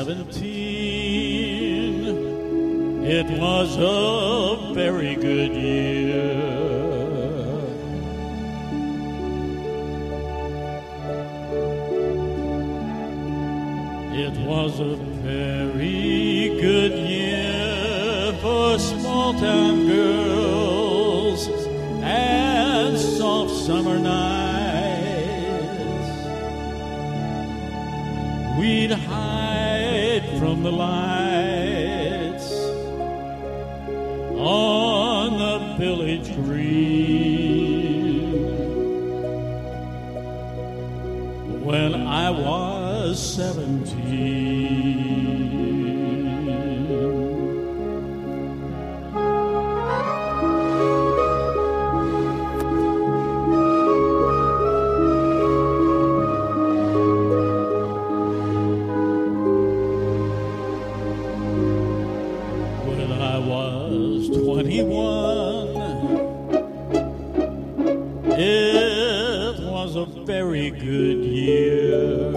17, it was a very good year. It was a very good year for small-town girls and soft summer nights. We'd hide from the lights on the village green. When I was 17. When I was 21, it was a very good year.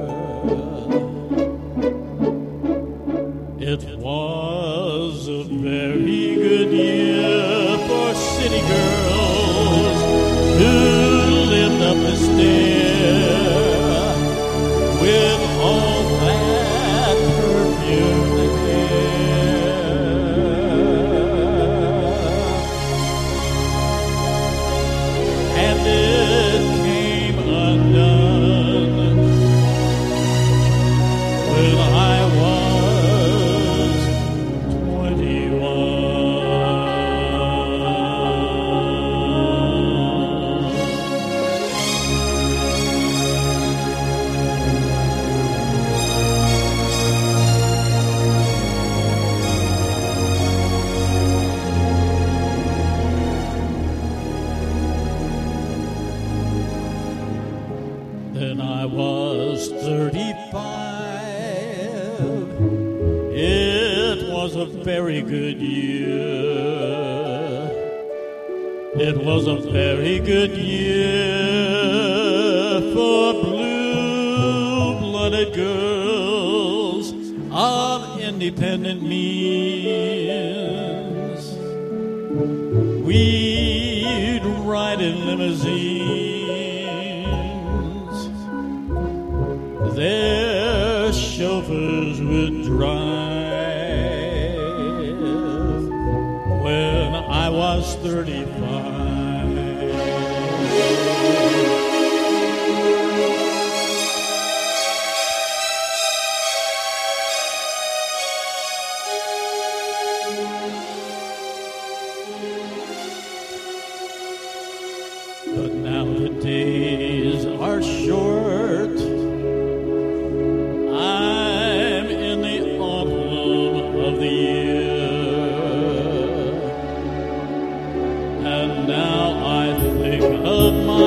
It was a very good year for city girls who lived up the stair with all that perfumed hair. And it came undone when I was 21. Then I was 35. It was a very good year. It was a very good year for blue-blooded girls of independent means. We'd ride in limousines. Their chauffeurs would drive when I was 35. But now the days are short. I'm in the autumn of the year, and now I think of my